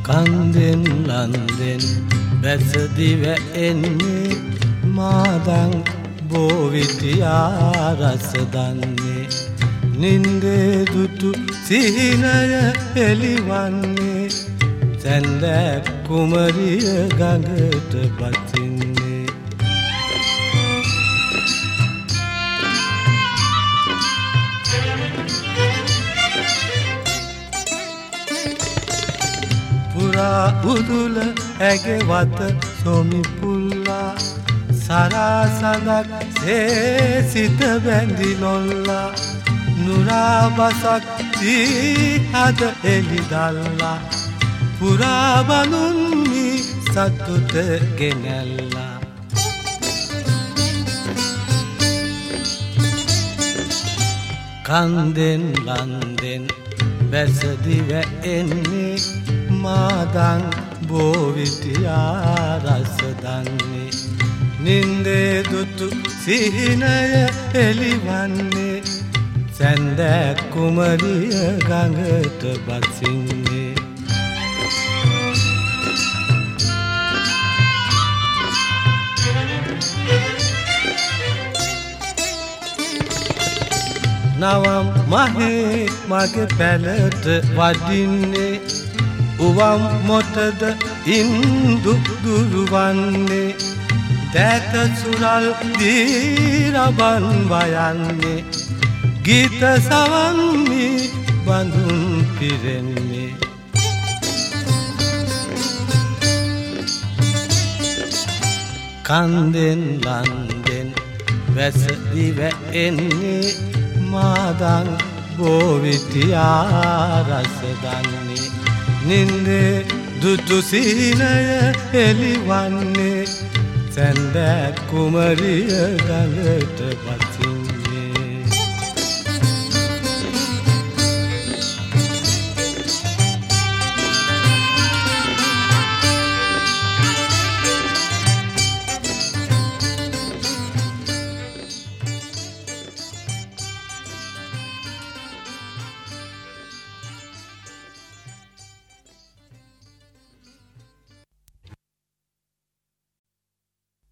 කන්දෙන් ලන්දෙන් බැසදිව එන්නේ මාදන් බෝවිටියා රස දන්නේ නින්දේ දුටු සිහිනය එළිවන්නේ සැන්දෑ කුමරිය ගඟට බසින්නේ පුරා උදුල ඇගෙවත සොමි පුල්ලා සරසඳක් සේසිත බැඳි නොල්ලා නුරා බසක් දීහද එළිදල්ලා පුරා බඳුන්මි සතුට ගෙනැල්ලා කන්දෙන් ලන්දෙන් බැසදිව එන්නේ මාදන් බෝවිටියා රස දන්නේ නින්දේ දුටු සිහිනය එළිවන්නේ සැන්දෑ කුමරිය ගඟට බසින්නේ නවම් මහේ මගේ පැලට වඩින්නේ උවම් මොටද ඉන්දු දුරුවන්නේ දැත සුරල් දීරබන් වයන්නේ ගීත සවන්මි බඳුන් පිරෙන්නේ කන්දෙන් ලන්දෙන් වැසදිව එන්නේ මාදන් බෝවිටියා රස දන්නේ නින්දේ දුටු සිහිනය එළිවන්නේ සැන්දෑ කුමරිය ගඟට බස්